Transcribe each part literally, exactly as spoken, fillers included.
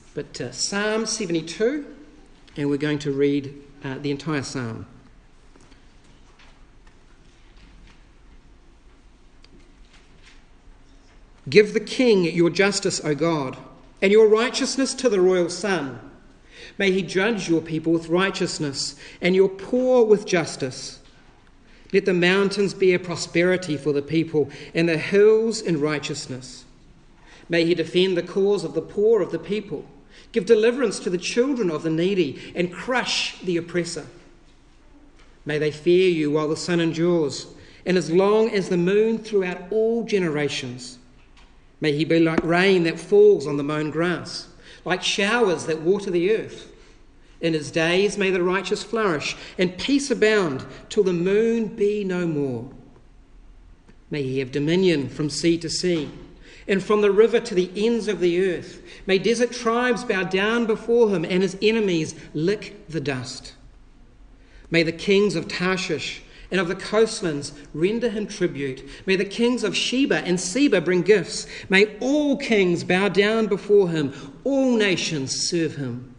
But uh, Psalm seventy-two, and we're going to read uh, the entire psalm. Give the king your justice, O God, and your righteousness to the royal son. May he judge your people with righteousness and your poor with justice. Let the mountains bear prosperity for the people and the hills in righteousness. May he defend the cause of the poor of the people, give deliverance to the children of the needy, and crush the oppressor. May they fear you while the sun endures, and as long as the moon throughout all generations. May he be like rain that falls on the mown grass, like showers that water the earth. In his days may the righteous flourish, and peace abound till the moon be no more. May he have dominion from sea to sea, and from the river to the ends of the earth. May desert tribes bow down before him, and his enemies lick the dust. May the kings of Tarshish and of the coastlands render him tribute. May the kings of Sheba and Seba bring gifts. May all kings bow down before him, all nations serve him.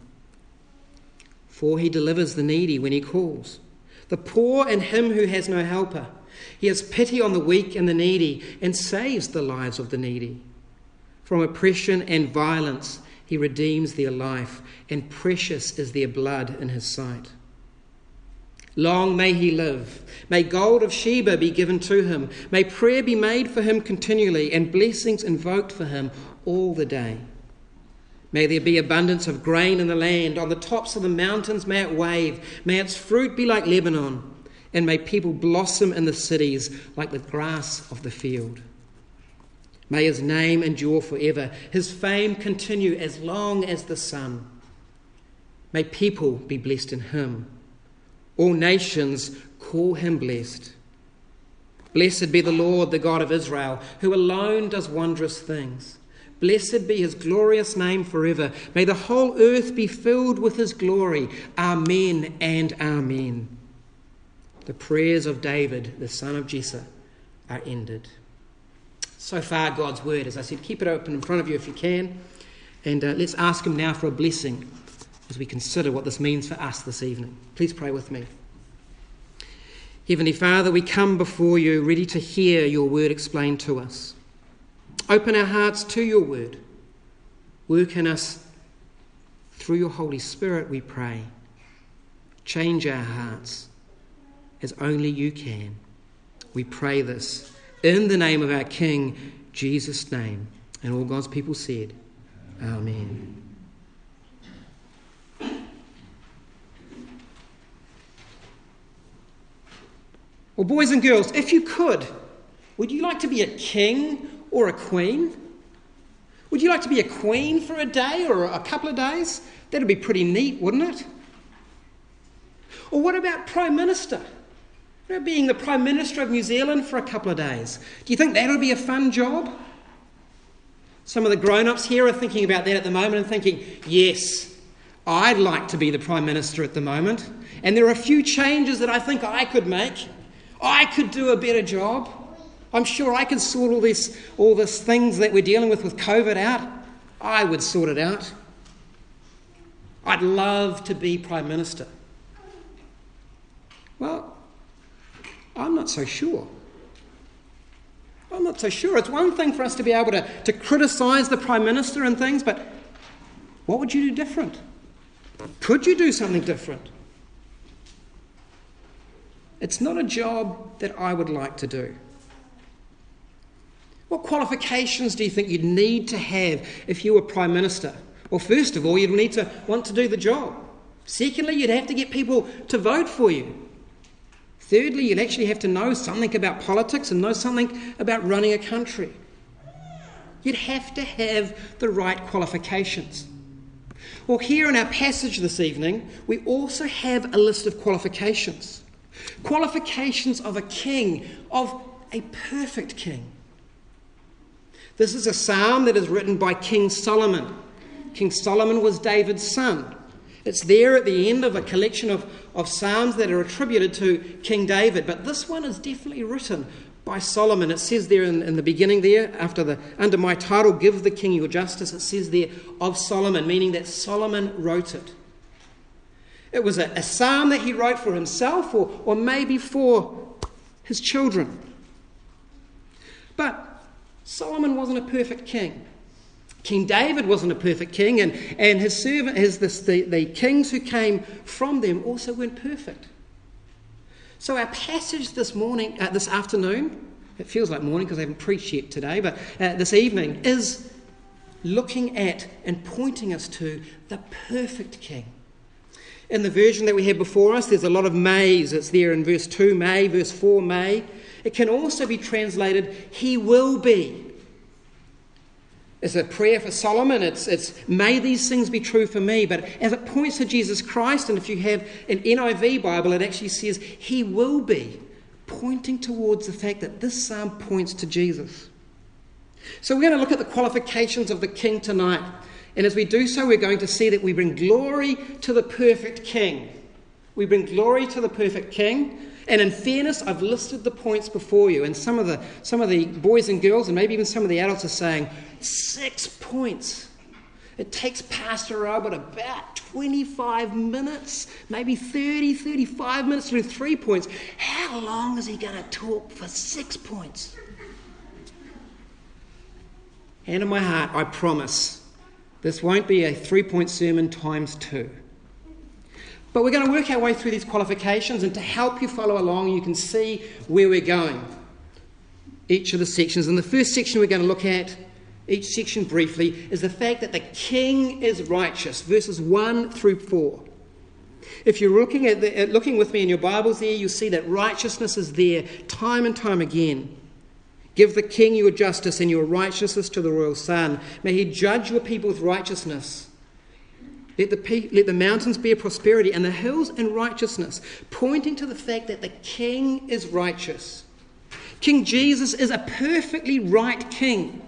For he delivers the needy when he calls, the poor and him who has no helper. He has pity on the weak and the needy, and saves the lives of the needy. From oppression and violence he redeems their life, and precious is their blood in his sight. Long may he live. May gold of Sheba be given to him. May prayer be made for him continually, and blessings invoked for him all the day. May there be abundance of grain in the land. On the tops of the mountains may it wave. May its fruit be like Lebanon, and may people blossom in the cities like the grass of the field. May his name endure forever, his fame continue as long as the sun. May people be blessed in him. All nations call him blessed. Blessed be the Lord, the God of Israel, who alone does wondrous things. Blessed be his glorious name forever. May the whole earth be filled with his glory. Amen and amen. The prayers of David, the son of Jesse, are ended. So far, God's word. As I said, keep it open in front of you if you can. And uh, let's ask him now for a blessing as we consider what this means for us this evening. Please pray with me. Heavenly Father, we come before you ready to hear your word explained to us. Open our hearts to your word. Work in us through your Holy Spirit, we pray. Change our hearts as only you can. We pray this in the name of our King, Jesus' name. And all God's people said, Amen. Well, boys and girls, if you could, would you like to be a king or a queen? Would you like to be a queen for a day or a couple of days? That'd be pretty neat, wouldn't it? Or what about Prime Minister? What about being the Prime Minister of New Zealand for a couple of days? Do you think that would be a fun job? Some of the grown-ups here are thinking about that at the moment and thinking, yes, I'd like to be the Prime Minister at the moment. And there are a few changes that I think I could make. I could do a better job. I'm sure I could sort all this, all this things that we're dealing with with COVID out. I would sort it out. I'd love to be Prime Minister. Well, I'm not so sure. I'm not so sure. It's one thing for us to be able to, to criticise the Prime Minister and things, but what would you do different? Could you do something different? It's not a job that I would like to do. What qualifications do you think you'd need to have if you were Prime Minister? Well, first of all, you'd need to want to do the job. Secondly, you'd have to get people to vote for you. Thirdly, you'd actually have to know something about politics and know something about running a country. You'd have to have the right qualifications. Well, here in our passage this evening, we also have a list of qualifications. Qualifications of a king, of a perfect king. This is a psalm that is written by King Solomon. King Solomon was David's son. It's there at the end of a collection of, of psalms that are attributed to King David, but this one is definitely written by Solomon. It says there in, in the beginning there, after the under my title, Give the King Your Justice, it says there of Solomon, meaning that Solomon wrote it. It was a, a psalm that he wrote for himself or, or maybe for his children. But Solomon wasn't a perfect king. King David wasn't a perfect king, and, and his servant, his this, the, the kings who came from them also weren't perfect. So our passage this morning, uh, this afternoon, it feels like morning because I haven't preached yet today, but uh, this evening is looking at and pointing us to the perfect king. In the version that we have before us, there's a lot of mays. It's there in verse two, may, verse four, may. It can also be translated, he will be. It's a prayer for Solomon. It's, it's, may these things be true for me. But as it points to Jesus Christ, and if you have an N I V Bible, it actually says, he will be, pointing towards the fact that this psalm points to Jesus. So we're going to look at the qualifications of the king tonight. And as we do so, we're going to see that we bring glory to the perfect king. We bring glory to the perfect king. And in fairness, I've listed the points before you. And some of the some of the boys and girls, and maybe even some of the adults, are saying, six points. It takes Pastor Robert about twenty-five minutes, maybe thirty, thirty-five minutes to do three points. How long is he going to talk for six points? Hand on my heart, I promise, this won't be a three-point sermon times two. But we're going to work our way through these qualifications, and to help you follow along, you can see where we're going. Each of the sections. And the first section we're going to look at, each section briefly, is the fact that the king is righteous, verses one through four. If you're looking at, the, at looking with me in your Bibles there, you'll see that righteousness is there time and time again. Give the king your justice and your righteousness to the royal son. May he judge your people with righteousness. Let the, let the mountains bear prosperity and the hills in righteousness, pointing to the fact that the king is righteous. King Jesus is a perfectly right king.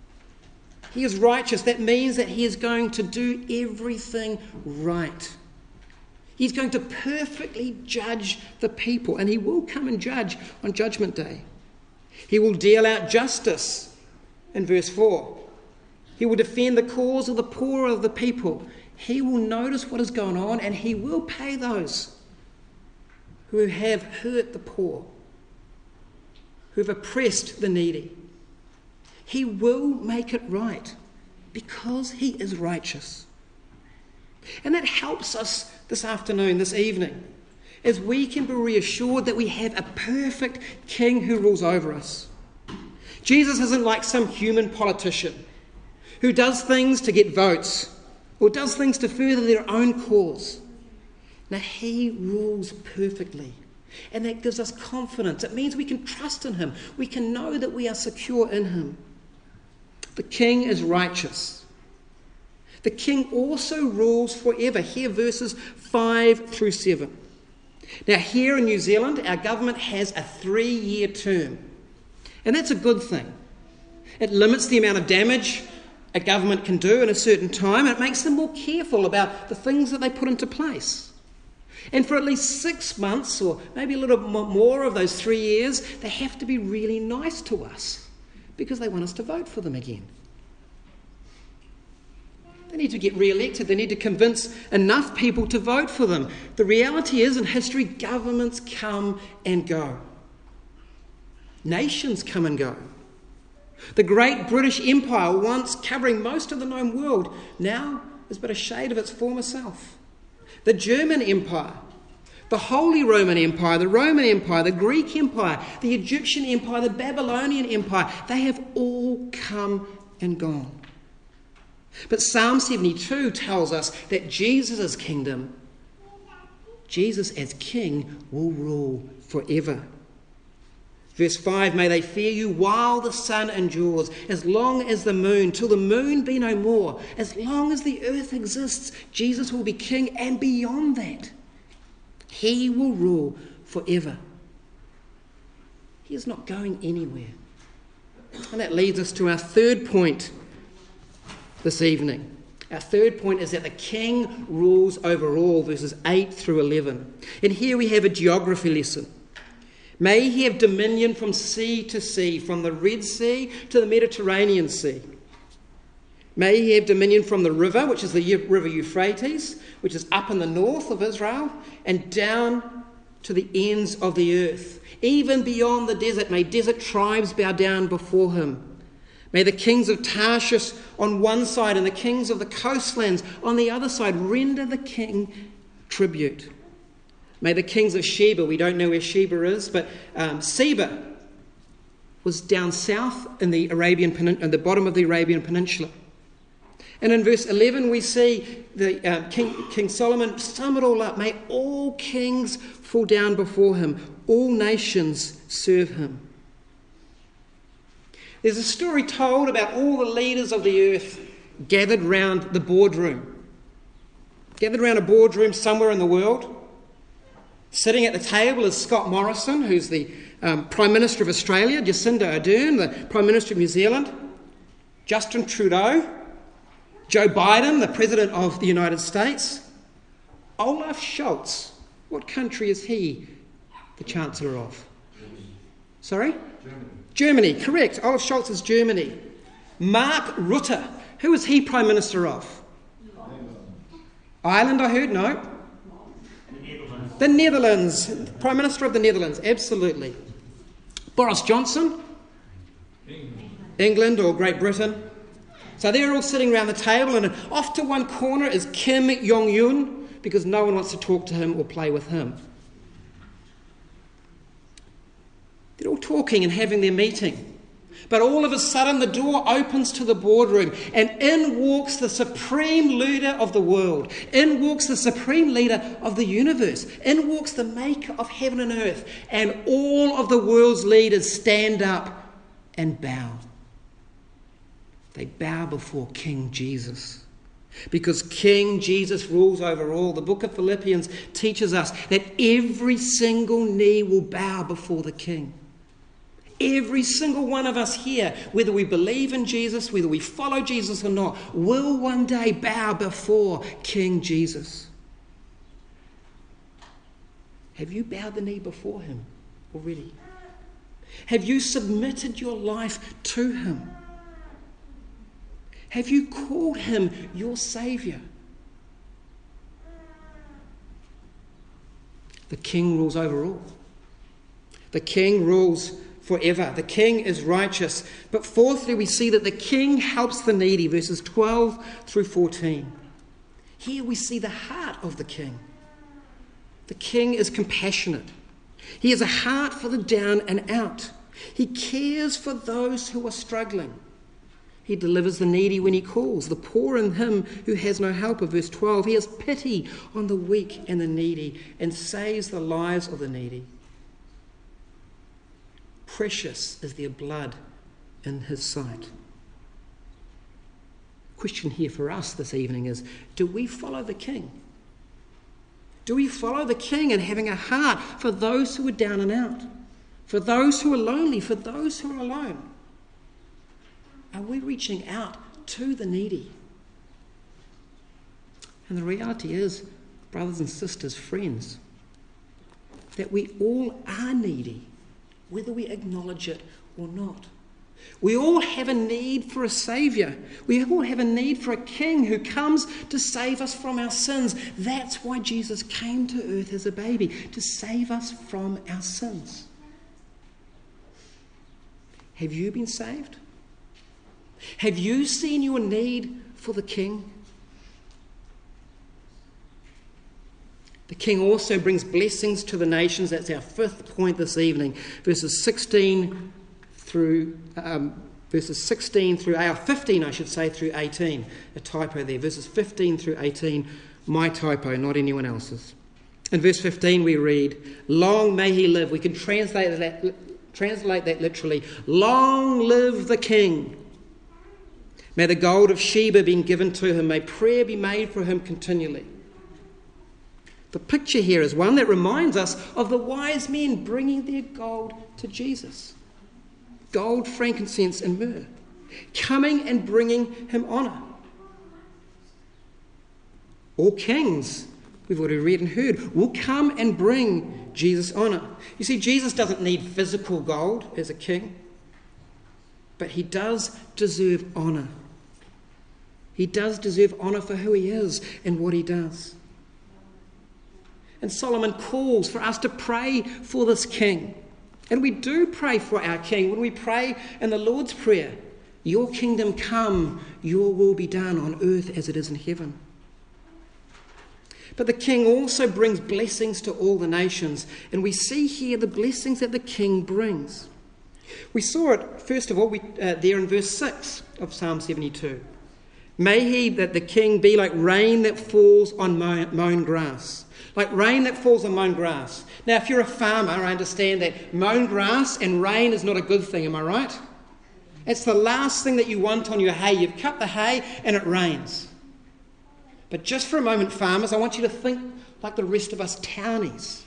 He is righteous. That means that he is going to do everything right. He's going to perfectly judge the people, and he will come and judge on Judgment Day. He will deal out justice in verse four. He will defend the cause of the poor of the people. He will notice what is going on, and he will pay those who have hurt the poor, who have oppressed the needy. He will make it right because he is righteous. And that helps us this afternoon, this evening, as we can be reassured that we have a perfect king who rules over us. Jesus isn't like some human politician who does things to get votes or does things to further their own cause. Now, he rules perfectly, and that gives us confidence. It means we can trust in him. We can know that we are secure in him. The king is righteous. The king also rules forever. Here, verses five through seven. Now, here in New Zealand, our government has a three-year term, and that's a good thing. It limits the amount of damage a government can do in a certain time, and it makes them more careful about the things that they put into place. And for at least six months, or maybe a little bit more of those three years, they have to be really nice to us because they want us to vote for them again. They need to get re-elected. They need to convince enough people to vote for them. The reality is, in history, governments come and go. Nations come and go. The great British Empire, once covering most of the known world, now is but a shade of its former self. The German Empire, the Holy Roman Empire, the Roman Empire, the Greek Empire, the Egyptian Empire, the Babylonian Empire, they have all come and gone. But Psalm seventy-two tells us that Jesus' kingdom, Jesus as king, will rule forever. Verse five, may they fear you while the sun endures, as long as the moon, till the moon be no more. As long as the earth exists, Jesus will be king, and beyond that, he will rule forever. He is not going anywhere. And that leads us to our third point this evening. Our third point is that the king rules over all, verses eight through eleven. And here we have a geography lesson. May he have dominion from sea to sea, from the Red Sea to the Mediterranean Sea. May he have dominion from the river, which is the river Euphrates, which is up in the north of Israel, and down to the ends of the earth. Even beyond the desert, may desert tribes bow down before him. May the kings of Tarshish on one side and the kings of the coastlands on the other side render the king tribute. May the kings of Sheba, we don't know where Sheba is, but um, Seba was down south in the Arabian Penin- at the bottom of the Arabian Peninsula. And in verse eleven we see the uh, King, King Solomon sum it all up. May all kings fall down before him. All nations serve him. There's a story told about all the leaders of the earth gathered round the boardroom. Gathered around a boardroom somewhere in the world. Sitting at the table is Scott Morrison, who's the um, Prime Minister of Australia, Jacinda Ardern, the Prime Minister of New Zealand, Justin Trudeau, Joe Biden, the President of the United States, Olaf Scholz. What country is he the Chancellor of? Sorry? Germany. Germany, correct. Olaf Scholz is Germany. Mark Rutte. Who is he Prime Minister of? Ireland. Ireland, I heard? No. The Netherlands. The Netherlands. Prime Minister of the Netherlands, absolutely. Boris Johnson. England. England or Great Britain. So they're all sitting around the table, and off to one corner is Kim Jong-un, because no one wants to talk to him or play with him. They're all talking and having their meeting. But all of a sudden the door opens to the boardroom, and in walks the supreme leader of the world. In walks the supreme leader of the universe. In walks the maker of heaven and earth. And all of the world's leaders stand up and bow. They bow before King Jesus. Because King Jesus rules over all. The book of Philippians teaches us that every single knee will bow before the King. Every single one of us here, whether we believe in Jesus, whether we follow Jesus or not, will one day bow before King Jesus. Have you bowed the knee before him already? Have you submitted your life to him? Have you called him your Saviour? The King rules over all. The King rules forever. The King is righteous. But fourthly, we see that the King helps the needy, verses twelve through fourteen. Here we see the heart of the King. The King is compassionate. He has a heart for the down and out. He cares for those who are struggling. He delivers the needy when he calls, the poor and him who has no helper. Verse twelve, he has pity on the weak and the needy and saves the lives of the needy. Precious is their blood in his sight. Question here for us this evening is, do we follow the King? Do we follow the King in having a heart for those who are down and out, for those who are lonely, for those who are alone? Are we reaching out to the needy? And the reality is, brothers and sisters, friends, that we all are needy, whether we acknowledge it or not. We all have a need for a Saviour. We all have a need for a King who comes to save us from our sins. That's why Jesus came to earth as a baby, to save us from our sins. Have you been saved? Have you seen your need for the King? The King also brings blessings to the nations. That's our fifth point this evening. Verses sixteen through um, verses sixteen through uh, fifteen, I should say, through eighteen. A typo there. Verses fifteen through eighteen. My typo, not anyone else's. In verse fifteen, we read, "Long may he live." We can translate that translate that literally. Long live the King. May the gold of Sheba be given to him. May prayer be made for him continually. The picture here is one that reminds us of the wise men bringing their gold to Jesus. Gold, frankincense, and myrrh. Coming and bringing him honour. All kings we've already read and heard, will come and bring Jesus honour. You see, Jesus doesn't need physical gold as a king, but he does deserve honour. He does deserve honour for who he is and what he does. And Solomon calls for us to pray for this king. And we do pray for our king when we pray in the Lord's Prayer. Your kingdom come, your will be done on earth as it is in heaven. But the king also brings blessings to all the nations. And we see here the blessings that the king brings. We saw it, first of all, we, uh, there in verse six of Psalm seventy-two. May he, that the king, be like rain that falls on mown grass. Like rain that falls on mown grass. Now, if you're a farmer, I understand that mown grass and rain is not a good thing, am I right? It's the last thing that you want on your hay. You've cut the hay and it rains. But just for a moment, farmers, I want you to think like the rest of us townies.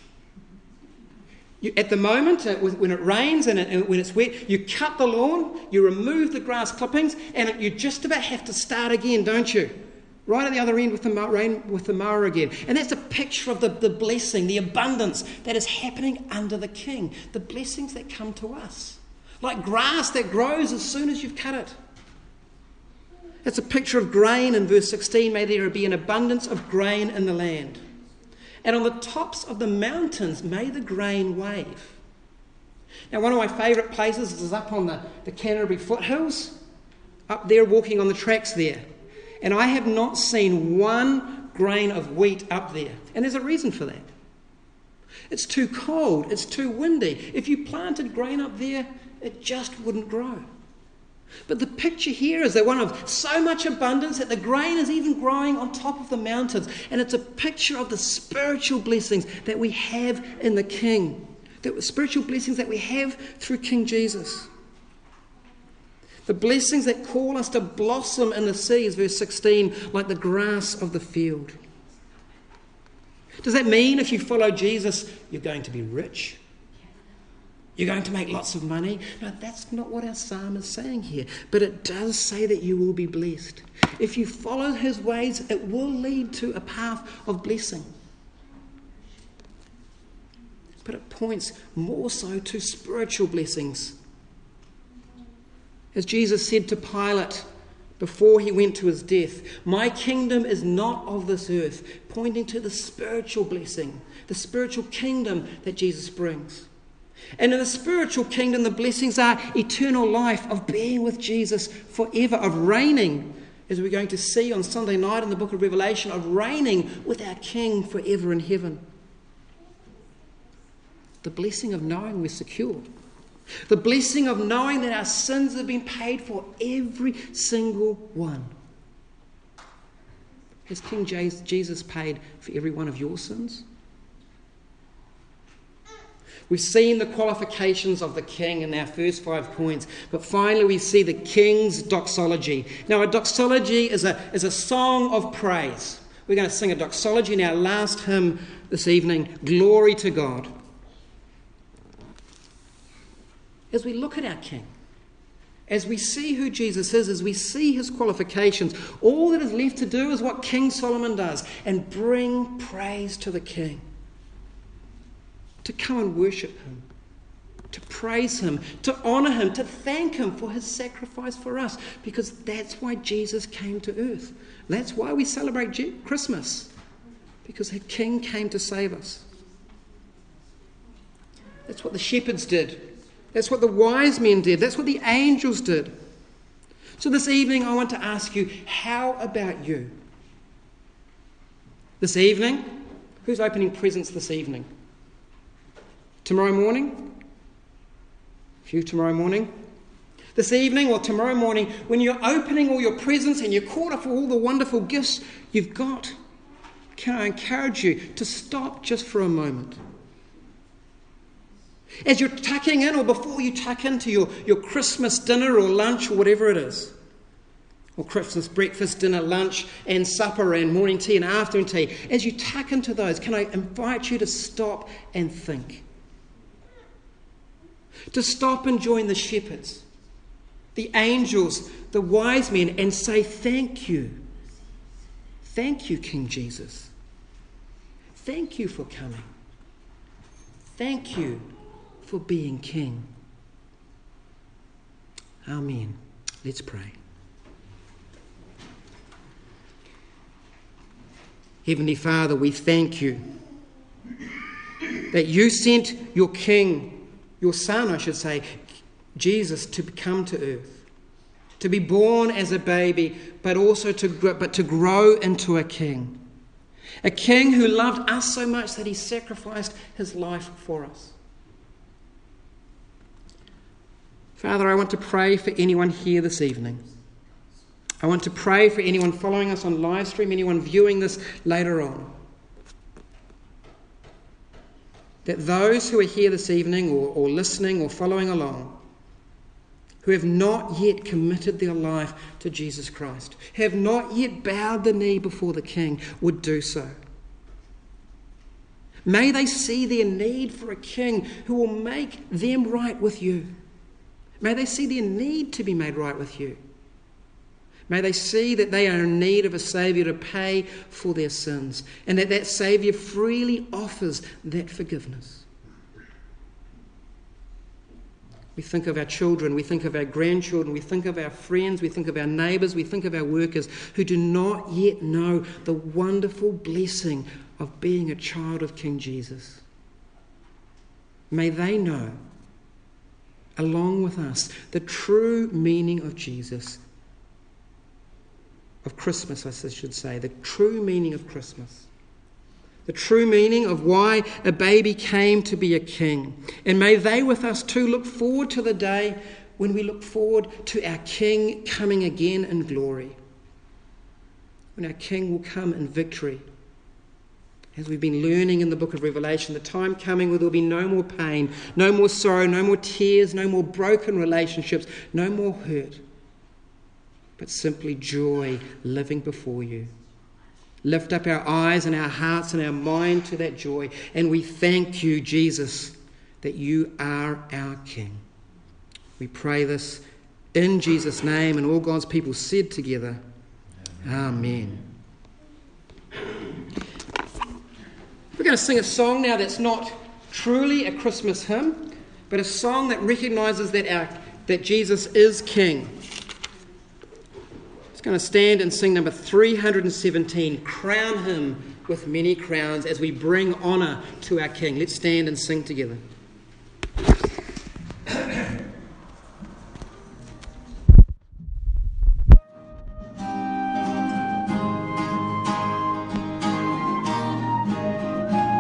You, at the moment, uh, when it rains and, it, and when it's wet, you cut the lawn, you remove the grass clippings, and it, you just about have to start again, don't you? Right at the other end with the rain, with the mower again. And that's a picture of the, the blessing, the abundance that is happening under the king. The blessings that come to us. Like grass that grows as soon as you've cut it. It's a picture of grain in verse sixteen. May there be an abundance of grain in the land. And on the tops of the mountains, may the grain wave. Now, one of my favourite places is up on the, the Canterbury foothills. Up there, walking on the tracks there. And I have not seen one grain of wheat up there. And there's a reason for that. It's too cold. It's too windy. If you planted grain up there, it just wouldn't grow. But the picture here is that one of so much abundance that the grain is even growing on top of the mountains. And it's a picture of the spiritual blessings that we have in the King. The spiritual blessings that we have through King Jesus. The blessings that call us to blossom in the seas, verse sixteen, like the grass of the field. Does that mean if you follow Jesus, you're going to be rich? You're going to make lots of money? No, that's not what our psalm is saying here. But it does say that you will be blessed. If you follow his ways, it will lead to a path of blessing. But it points more so to spiritual blessings. As Jesus said to Pilate before he went to his death, my kingdom is not of this earth, pointing to the spiritual blessing, the spiritual kingdom that Jesus brings. And in the spiritual kingdom, the blessings are eternal life of being with Jesus forever, of reigning, as we're going to see on Sunday night in the book of Revelation, of reigning with our King forever in heaven. The blessing of knowing we're secure. The blessing of knowing that our sins have been paid for, every single one. Has King Jesus paid for every one of your sins? We've seen the qualifications of the king in our first five points, but finally we see the king's doxology. Now, a doxology is a, is a song of praise. We're going to sing a doxology in our last hymn this evening, Glory to God. As we look at our king, as we see who Jesus is, as we see his qualifications, all that is left to do is what King Solomon does, and bring praise to the king. To come and worship him, to praise him, to honour him, to thank him for his sacrifice for us, because that's why Jesus came to earth. That's why we celebrate Christmas, because the king came to save us. That's what the shepherds did. That's what the wise men did. That's what the angels did. So this evening I want to ask you, how about you? This evening, who's opening presents this evening? Tomorrow morning? A few tomorrow morning? This evening or tomorrow morning, when you're opening all your presents and you're caught up for all the wonderful gifts you've got, can I encourage you to stop just for a moment? As you're tucking in, or before you tuck into your, your Christmas dinner or lunch or whatever it is, or Christmas breakfast, dinner, lunch and supper and morning tea and afternoon tea, as you tuck into those, can I invite you to stop and think? To stop and join the shepherds, the angels, the wise men, and say thank you. Thank you, King Jesus. Thank you for coming. Thank you for being King. Amen. Let's pray. Heavenly Father, we thank you that you sent your King, your Son, I should say, Jesus, to come to earth, to be born as a baby, but also to grow, but to grow into a King. A King who loved us so much that he sacrificed his life for us. Father, I want to pray for anyone here this evening. I want to pray for anyone following us on live stream, anyone viewing this later on. That those who are here this evening or, or listening or following along, who have not yet committed their life to Jesus Christ, have not yet bowed the knee before the King, would do so. May they see their need for a King who will make them right with you. May they see their need to be made right with you. May they see that they are in need of a Saviour to pay for their sins, and that that Saviour freely offers that forgiveness. We think of our children, we think of our grandchildren, we think of our friends, we think of our neighbours, we think of our workers who do not yet know the wonderful blessing of being a child of King Jesus. May they know, along with us, the true meaning of Jesus, of Christmas, I should say, the true meaning of Christmas. The true meaning of why a baby came to be a king. And may they with us too look forward to the day when we look forward to our King coming again in glory. When our King will come in victory. As we've been learning in the book of Revelation, the time coming where there will be no more pain, no more sorrow, no more tears, no more broken relationships, no more hurt, but simply joy living before you. Lift up our eyes and our hearts and our mind to that joy. And we thank you, Jesus, that you are our King. We pray this in Jesus' name, and all God's people said together, Amen. We're going to sing a song now that's not truly a Christmas hymn, but a song that recognises that, our, that Jesus is King. Going to stand and sing number three hundred seventeen, Crown Him with Many Crowns, as we bring honour to our King. Let's stand and sing together.